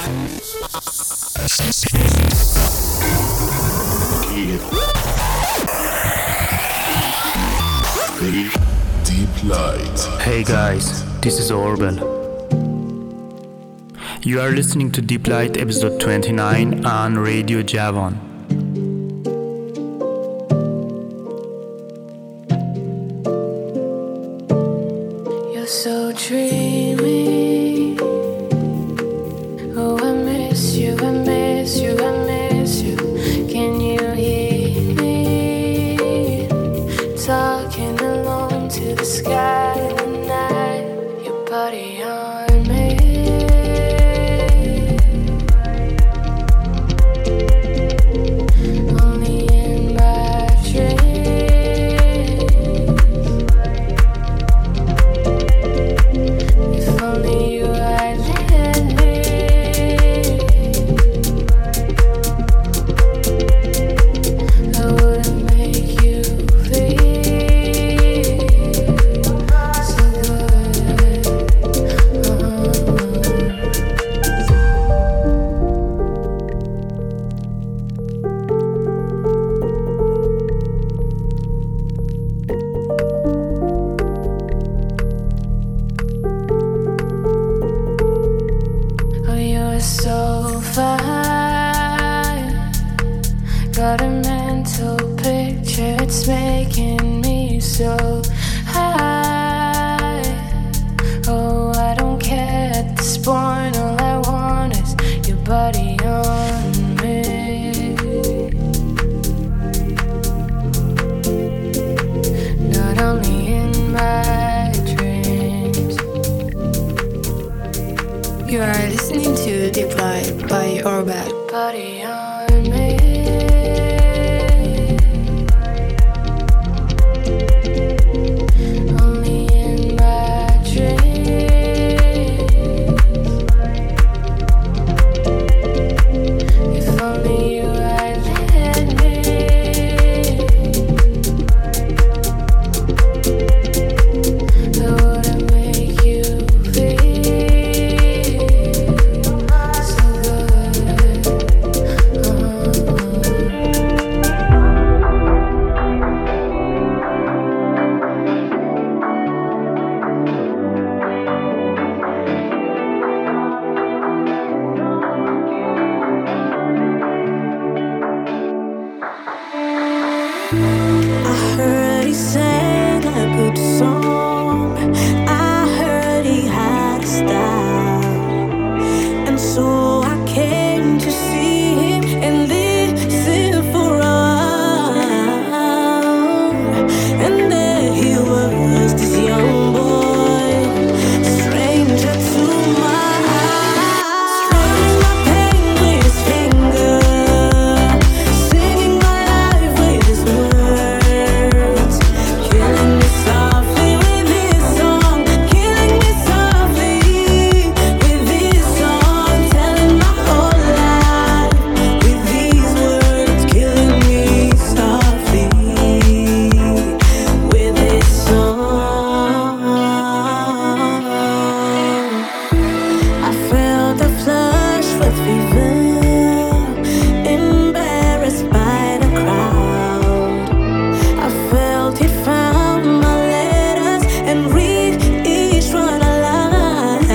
Deep Light. Hey guys, this is Orbel. You are listening to Deep Light episode 29 on Radio Javon. You're so dreamy. Oh, I miss you, I miss you, I miss you. Can you hear me? Talking alone to the sky in the night. Your body on me. Only in my dreams. If only you had let me. I wouldn't make you feel so good. Oh, you're so fine. Got a mental picture, it's making me so high. Oh, I don't care at this point. All I want is your body on me. Not only in my dreams. You are listening to Deep Light by Orbel. Body on me. Only in my dreams. If only you had let me. I wouldn't make you feel so good. I heard he sang a good song. I heard he had a style, and so I came to see him and listen for a while. And there he was, this young boy, stranger to my eyes, strumming my pain with his finger, singing my life with his words, killing me softly with his song, killing me softly with his song, telling my whole life with these words, killing me softly with his song. I felt a flush with fever, embarrassed by the crowd. I felt he found my letters and read each one aloud.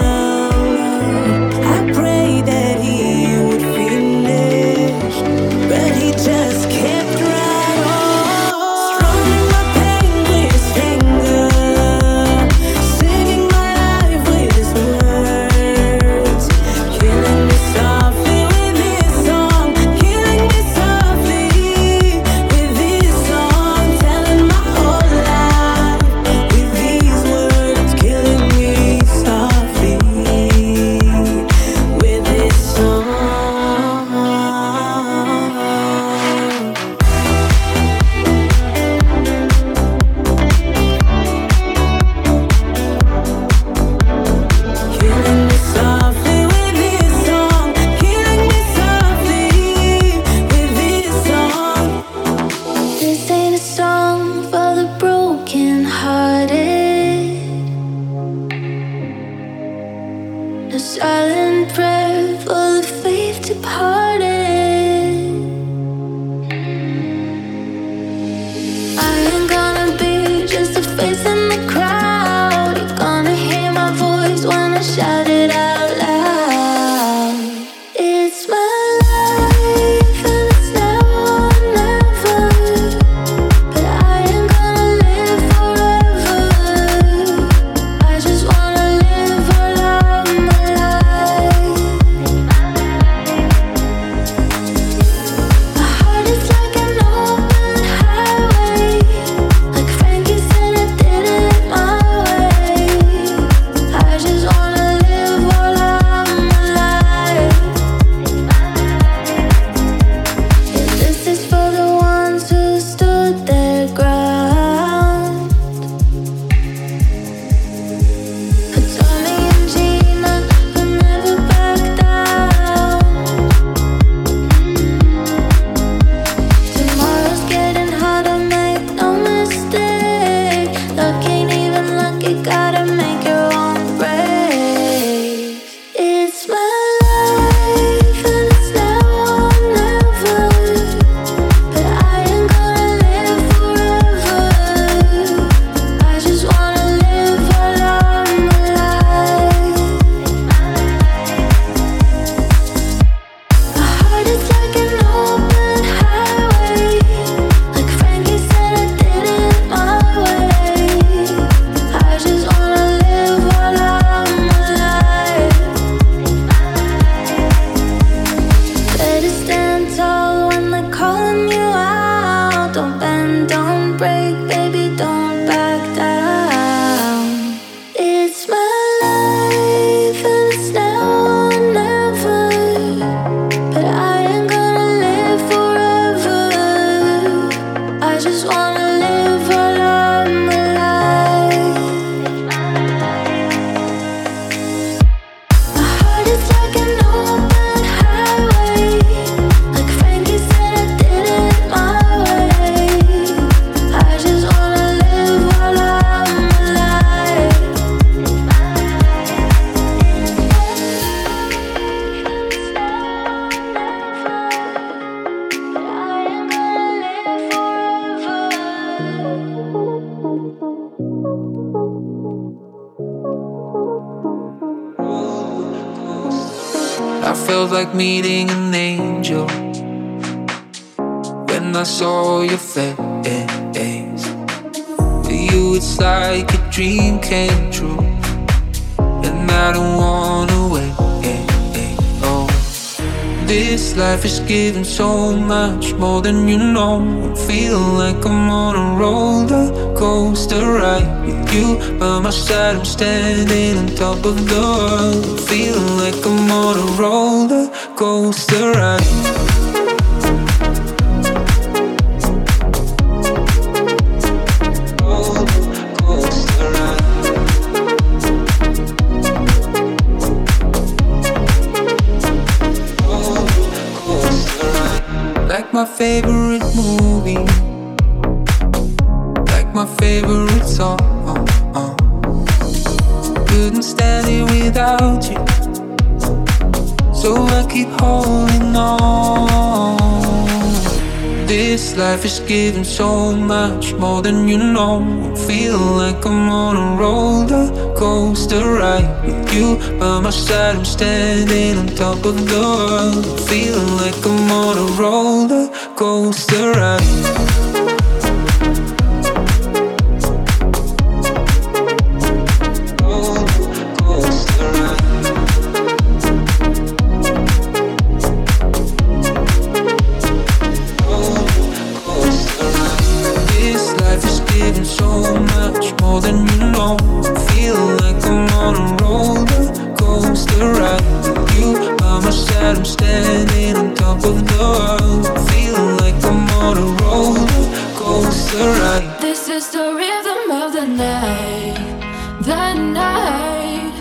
I prayed that he would finish, but he just kept right on, strumming my pain with his finger, singing my life with his words, killing me softly with his song, killing me softly with his song, telling my whole life with these words, killing me softly with his song. Killing me softly with his song, killing me softly with his song. This ain't a song for the broken hearted. A silent prayer for to party. I ain't gonna be just a face in the crowd. You're gonna hear my voice when I shout it out loud. It's my life and it's now or never. But I ain't gonna live forever. I just wanna live all of my life. My heart is like an open highway. Like Frankie said, I did it my way. I just wanna live all of my life. Yeah, this is for the ones who stood their ground. For Tommy and Gina, who never backed down. Tomorrow's getting harder, make no mistake. Luck ain't even luck, you gotta make your own break. It's my life and it's now or never. But I ain't gonna live forever. I just wanna live all of my life. My heart is like an open highway. Like Frankie said, I did it my way. I just wanna live all of my life. Better stand tall when they're calling you out. Don't bend, don't break, baby, don't back down. It's my life and it's now or never. But I ain't gonna live forever. I just wanna live all of my life. My heart is like an open highway. Like Frankie said, I did it my way. I just wanna live all of my life. I felt like meeting an angel when I saw your face. For you, it's like a dream came true, and I don't wanna wait. Oh, this life is giving so much more than you know. I'm feeling like I'm on a roller coaster ride with you by my side. I'm standing on top of the world. I'm feeling like I'm on a roller coaster ride. Like my favorite movie, like my favorite song. Couldn't stand it without you, so I keep holding on. This life is giving so much more than you know. I'm feeling like I'm on a roller coaster ride with you by my side. I'm standing on top of the world. I'm feeling like I'm on a roller coaster ride. This is the rhythm of the night, the night.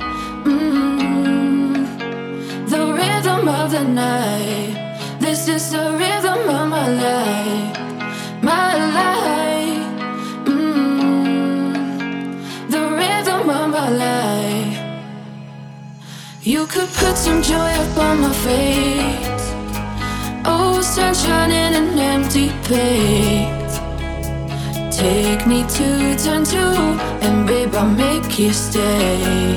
The rhythm of the night. This is the rhythm of my life, my life. The rhythm of my life. You could put some joy up on my face. Oh, sunshine in an empty place. Take me to turn two, and babe, I'll make you stay.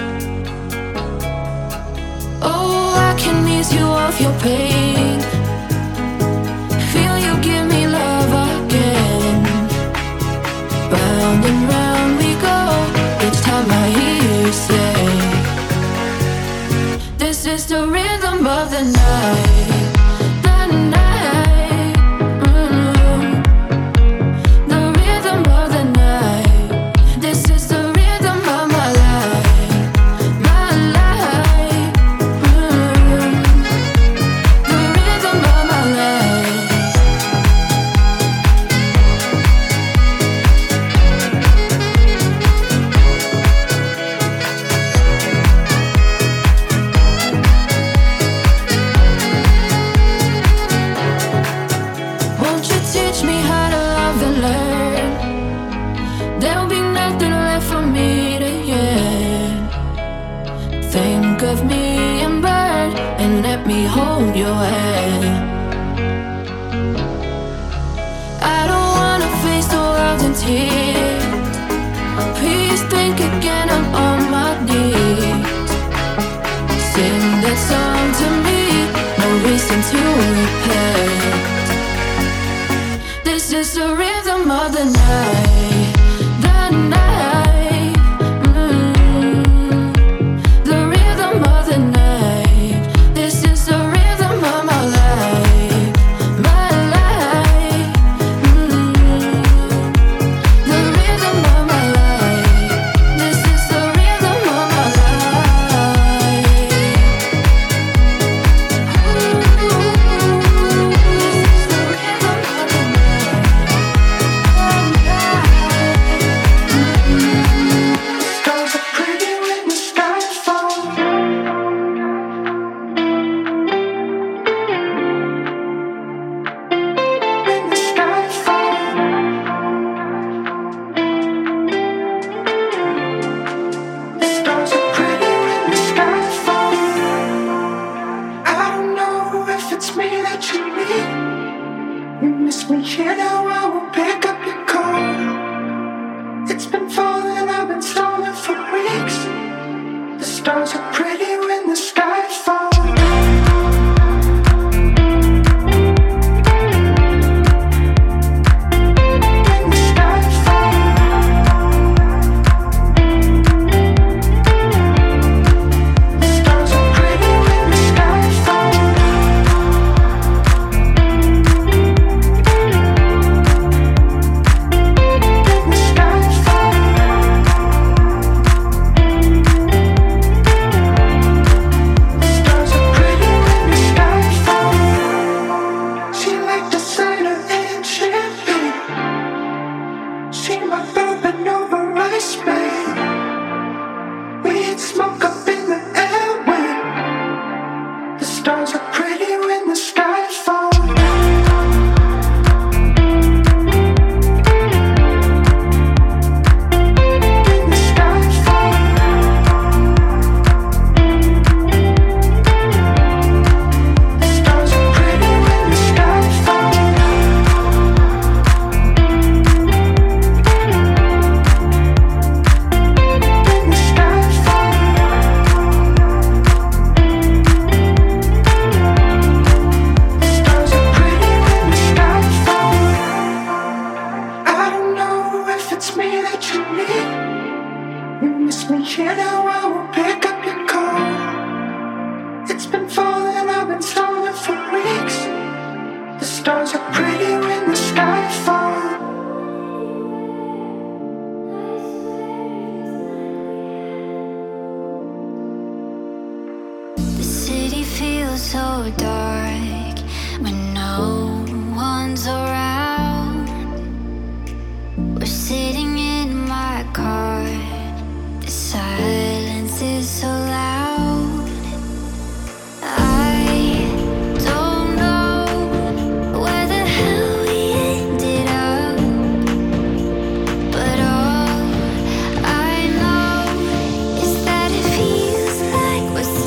Oh, I can ease you off your pain. Feel you give me love again. Round and round we go, each time I hear you say, this is the rhythm of the night. The night, the rhythm of the night. This is the rhythm of my life, my life. The rhythm of my life. Won't you teach me how to love and learn? There'll be nothing left for me to yearn. Think of me and burn, and let me hold your hand. I don't wanna face the world in tears. Please think again, I'm on my knees. Sing that song to me, no reason to repent. This is the rhythm of the night, the night, the rhythm of the night. This is the rhythm of my life, my life, the rhythm of my life. This is the rhythm of my life. Stars are pretty when the sky falls. When the sky falls. The stars are pretty when the sky falls. I don't know if it's me that you need. You miss me here now, I will pick up your call. It's been falling, I've been stalling for weeks. The stars are pretty when the sky falls. When the sky falls. The stars are pretty when the sky falls. When the sky so dark when no one's around. We're sitting in my car. The silence is so loud. I don't know where the hell we ended up, but all I know is that it feels like we're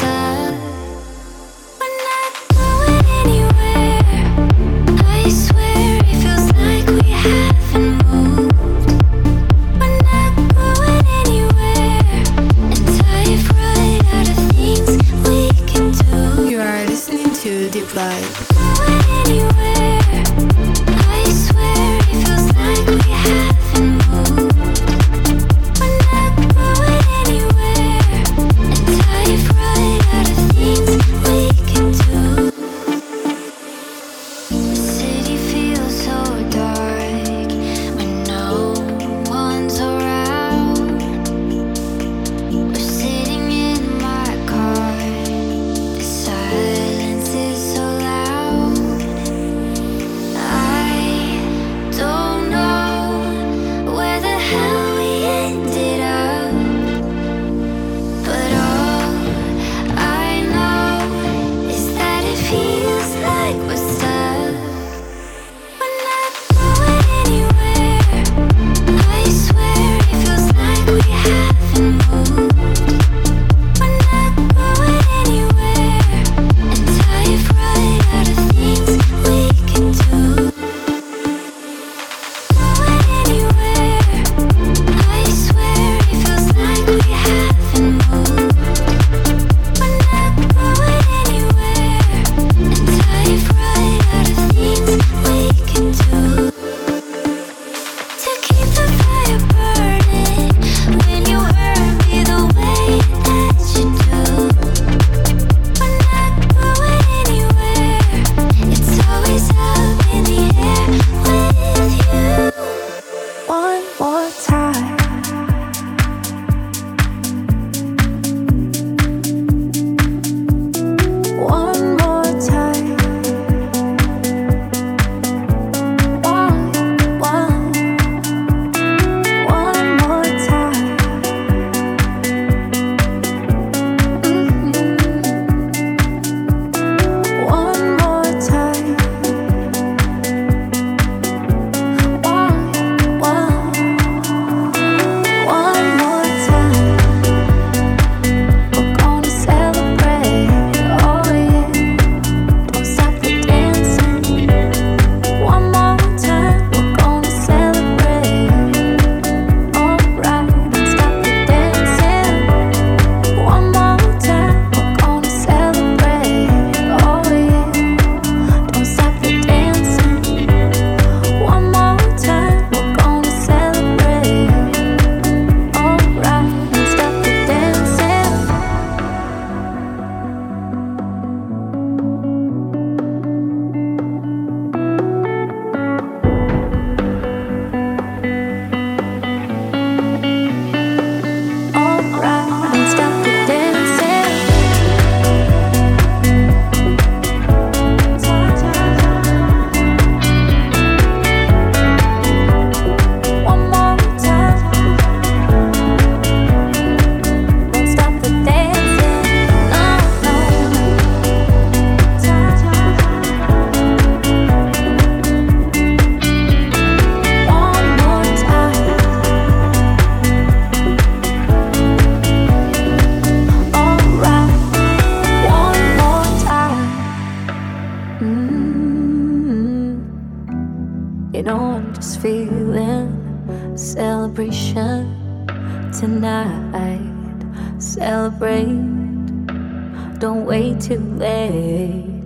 feeling. Celebration tonight. Celebrate. Don't wait too late.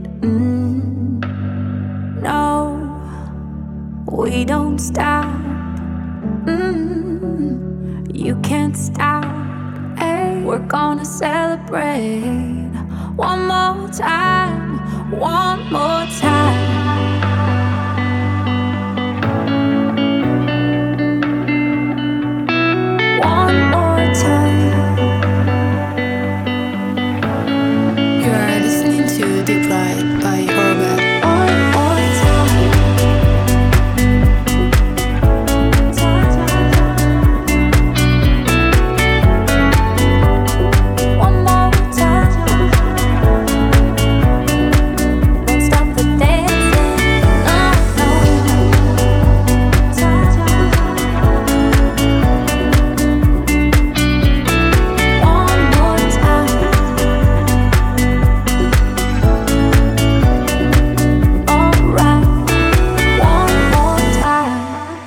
No, we don't stop. You can't stop. Hey, we're gonna celebrate one more time. One more time. One more time. You are listening to Deep Light by Orbit. One more time. One more time. Don't stop the dancing. No, no. One more time. Alright. One more time.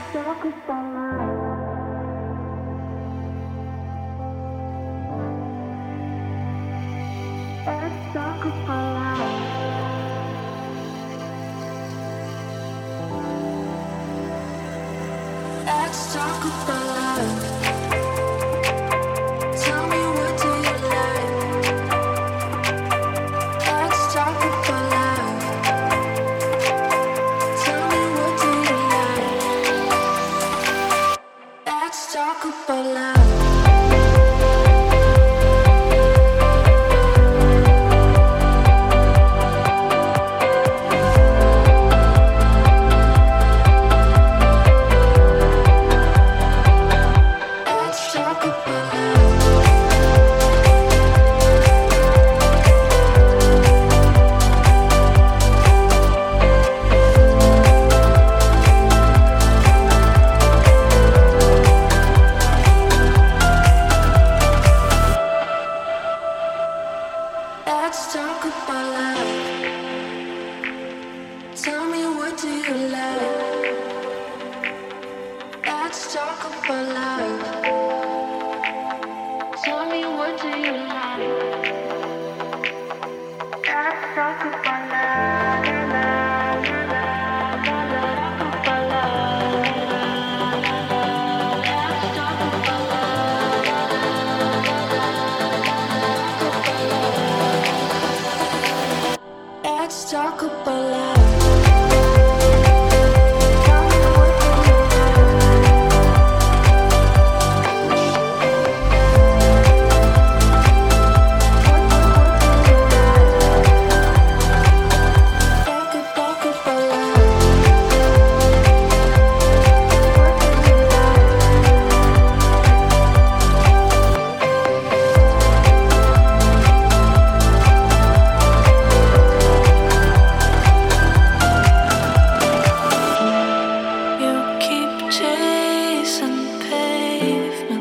Let's talk about love. Let's talk about love. Tell me, what do you like? Let's talk about love. Tell me, what do you like? Let's talk about love. Let's talk about love. Let's talk about love. Tell me, what do you like? Let's talk about love. Tell me, what do you like? Let's talk about love. Talk about love. Let's talk about love. Let's talk about love. Tell me, what do you Talk about love. You keep chasing pavement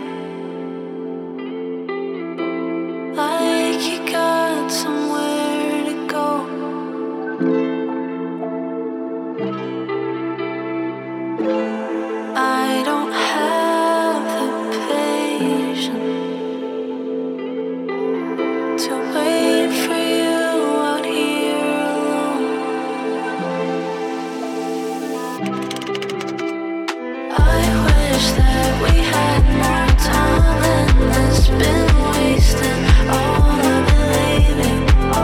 like you got somewhere to go. I don't have the patience to wait for you out here alone. I wish that we had more time and it's been wasting all I've been leaving.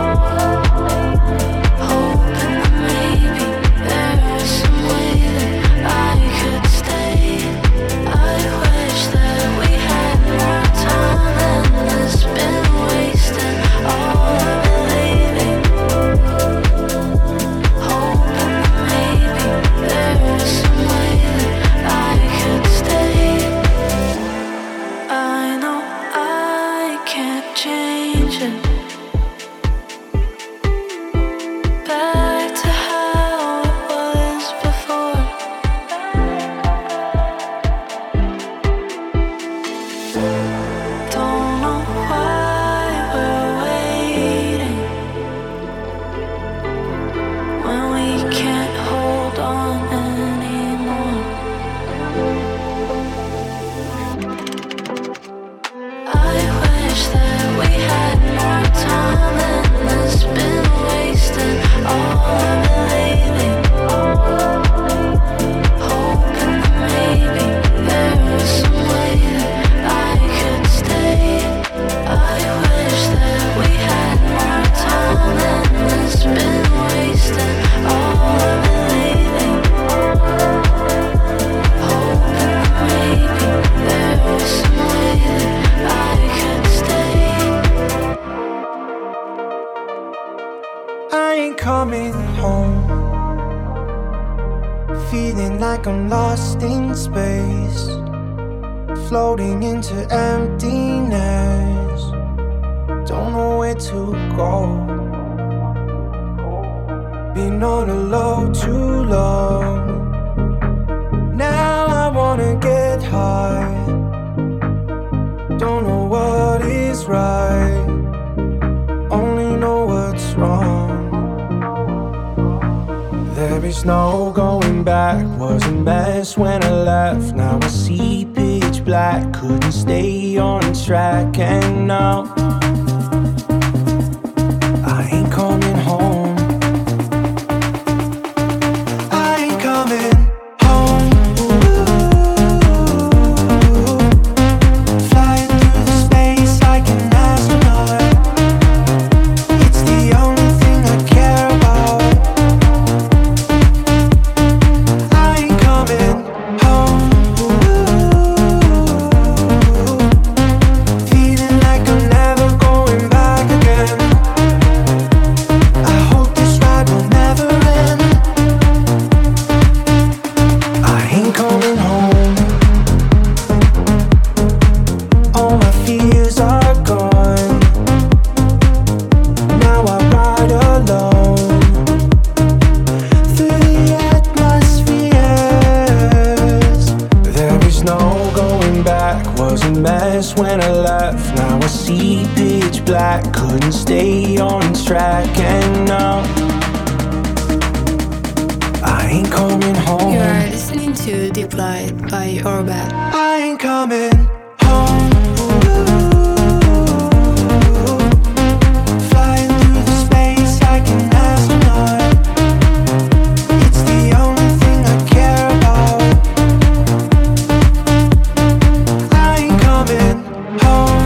Hoping that maybe there's some way that I could stay. I wish that we had more time and it's been wasting all I've been leaving. Hoping that maybe there's some way that I could stay. I know I can't change it back to how it was before. Don't know why we're waiting when we can't hold on anymore. coming home. Feeling like I'm lost in space, floating into emptiness. Don't know where to go. Been on the low too long. Now I wanna get high. Don't know what is right, only know what's wrong. There is no going back. Was a mess when I left. Now I see pitch black. Couldn't stay on track, and now I ain't coming home. I ain't coming home. Flying through the space like an astronaut. It's the only thing I care about. I ain't coming home. Feeling like I'm never going back again. I hope this ride will never end. I ain't coming home. All my fears are gone. Now I ride alone through the atmospheres. There is no going back. Was a mess when I left. Now I see pitch black. Couldn't stay on track, and now I ain't coming home. You are listening to Deep Light by Orbat. I ain't coming home. Flying through the space like an astronaut. It's the only thing I care about. I ain't coming home.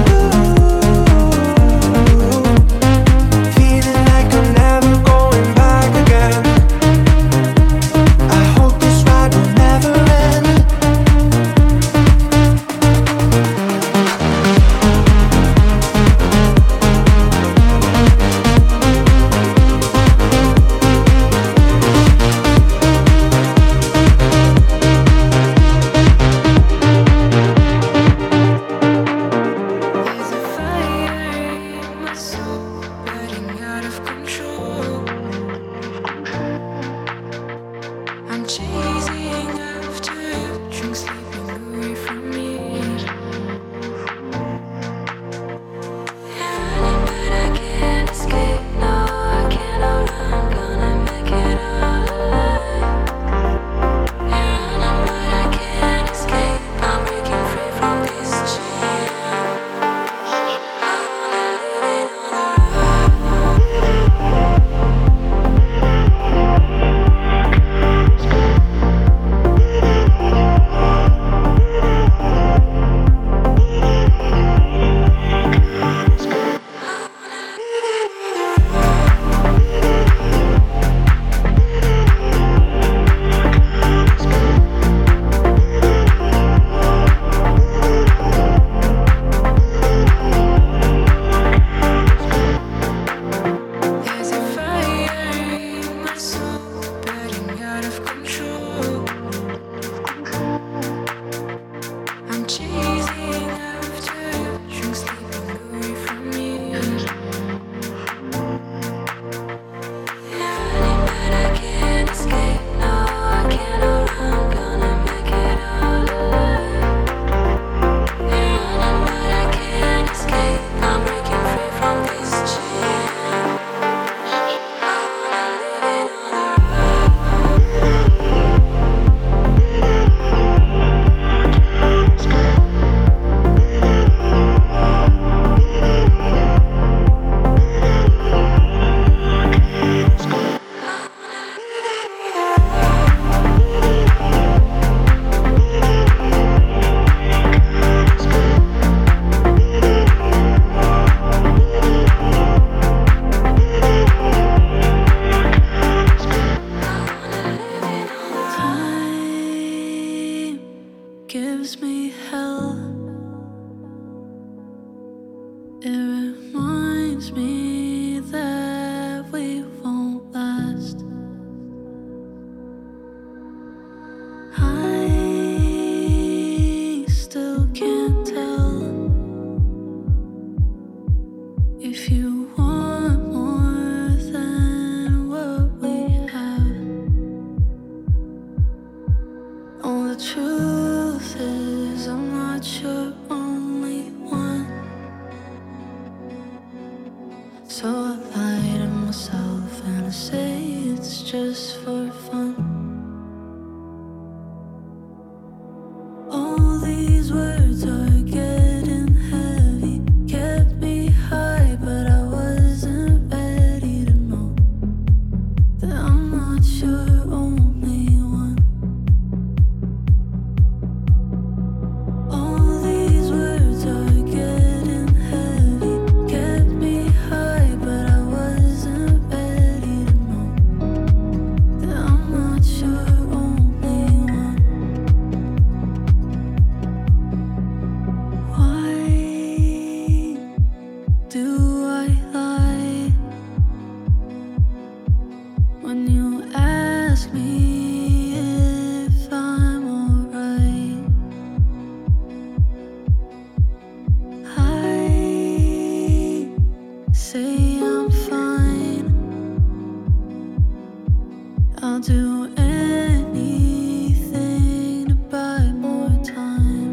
Feeling like I'm never going back again. I hope this ride will never end. There's a fire in my soul, burning out of control. I'm chasing after you, drink sleeping away from me. Running, but I can't escape. No, I cannot run. Gonna make it all alive. Running, but I can't escape. I'm breaking free from this chain. There's a fire in my soul, burning out of control. I'm chasing after you, drink sleeping away from me. Running, but I can't escape. No, I cannot run. Gonna make it all alive. Running, but I can't escape. I'm breaking free from this chain. Time gives me hell. It reminds me that we won't If you want more than what we have, oh, the truth is I'm not your only one. So I lie to myself and I say it's just for fun. All these words are getting heavy, kept me high, but I wasn't ready to know that I'm not your only one. All these words are getting heavy, kept me high, but I wasn't ready to know that I'm not your only one. Why do I lie when you ask me if I'm alright? I say I'm fine. I'll do anything to buy more time.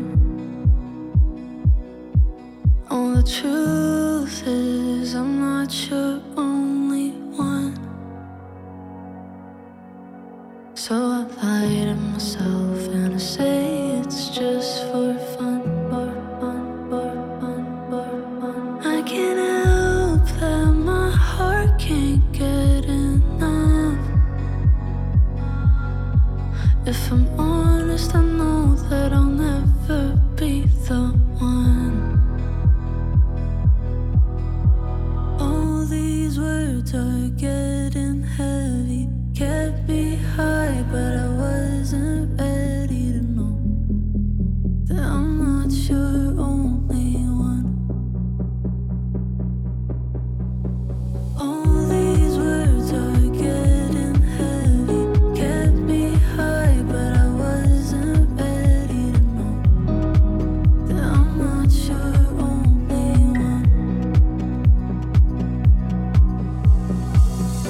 Oh, the truth is I'm not your only one. So I lie to myself and I say it's just for fun, for fun, for fun, for fun. I can't help that my heart can't get enough. If I'm honest, I know that I'll never be the one. All these words are getting heavy, kept me high, but I wasn't ready to know that I'm not your only one. All these words are getting heavy, kept me high, but I wasn't ready to know that I'm not your only one.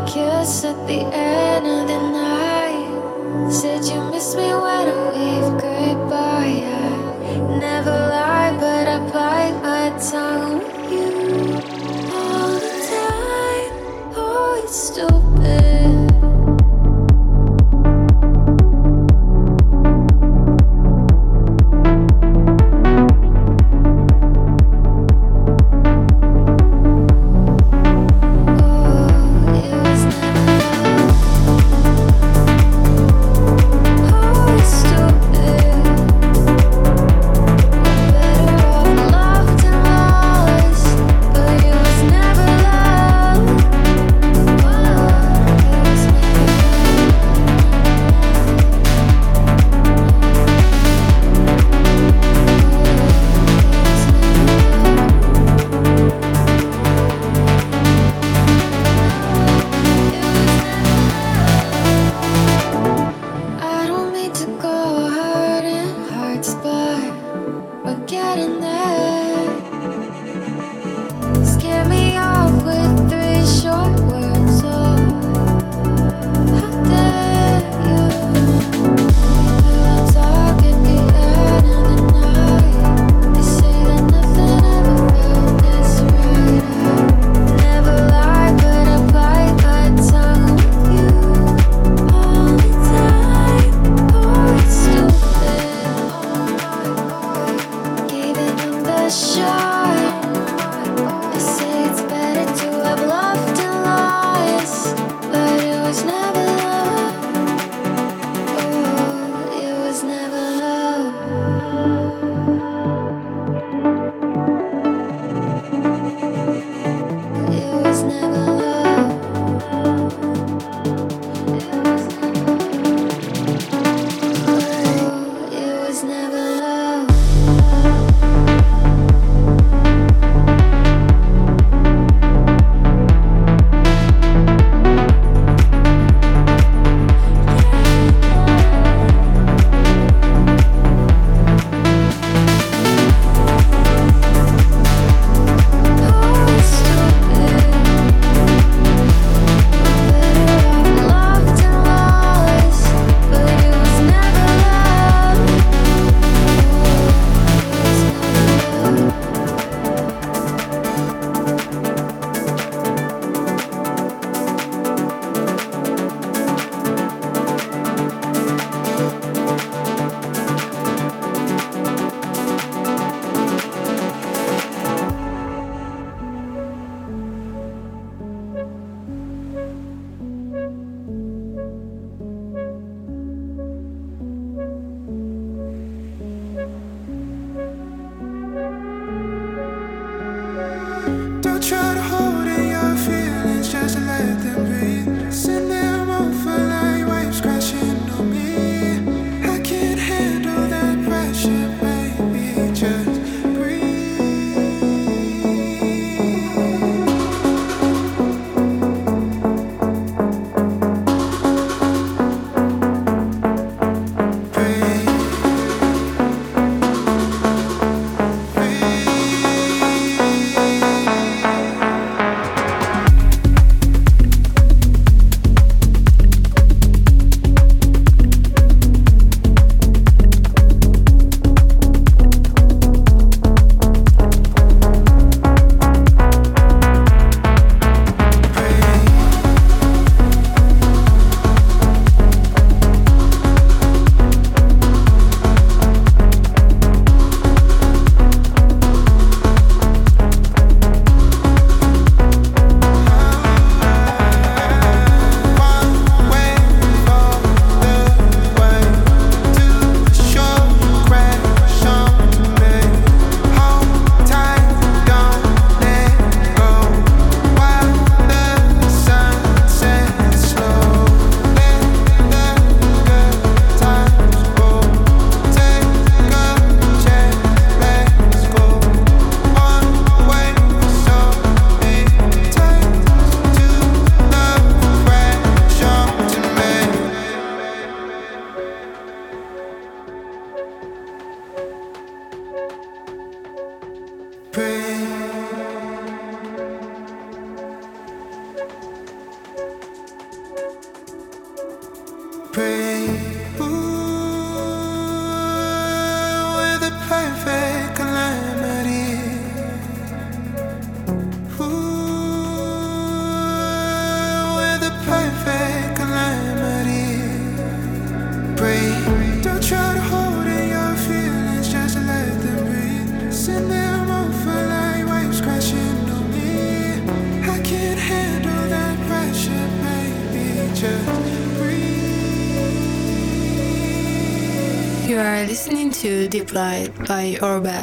kiss at the end of the night. Said you miss me when I wave goodbye. I never lie, but I bite my tongue with you all the time. Oh, it's stupid. Oh pray. Ooh, with a perfect calamity. Ooh, with a perfect calamity. Pray. Don't try to hold in your feelings, just let them breathe. Send them over like waves crashing on me. I can't handle that pressure, baby. Just breathe. You are listening to Deep Light by Orbat.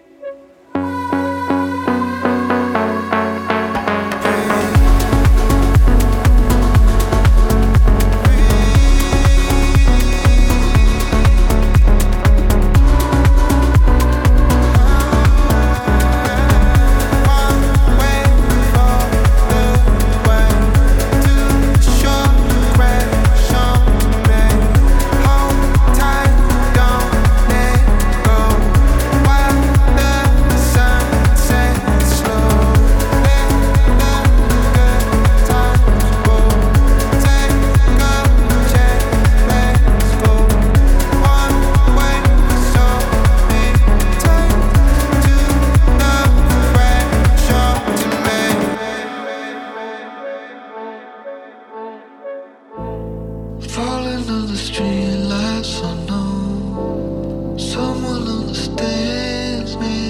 Falling on the street lights, I know someone understands me.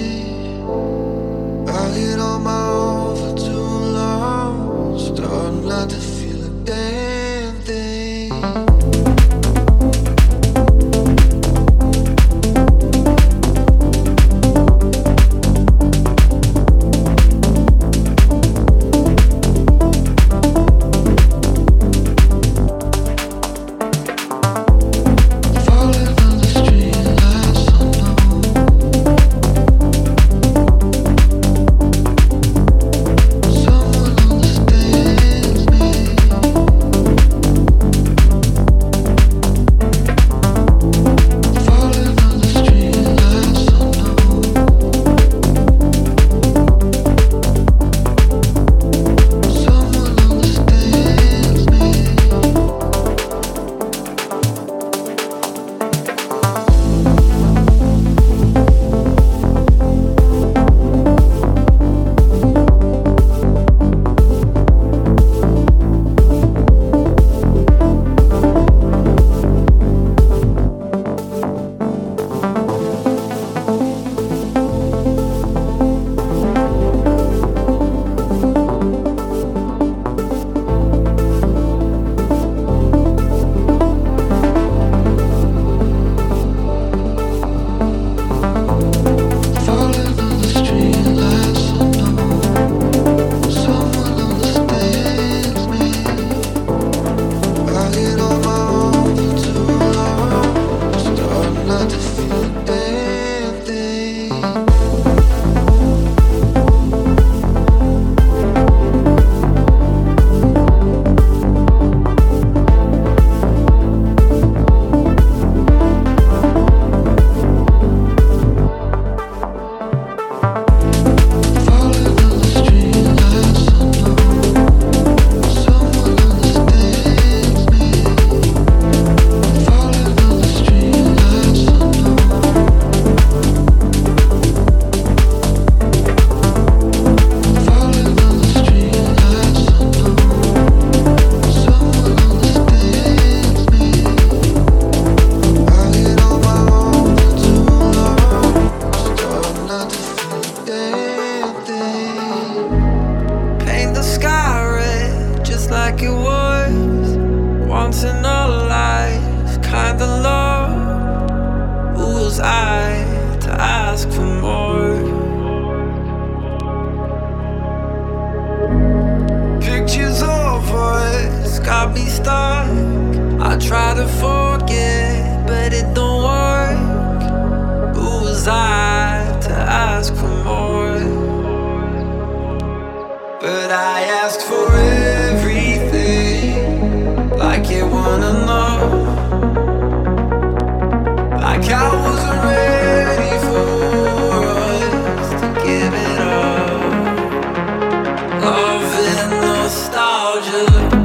I get on my own for too long, starting not to feel a damn thing. Like it was once in a life kind of love. Who was I to ask for more? Pictures of us got me stuck. I try to forget, but it don't work. Who was I to ask for more? But I asked for everything, like you wanna know. Like I wasn't ready for us to give it up. Love and nostalgia.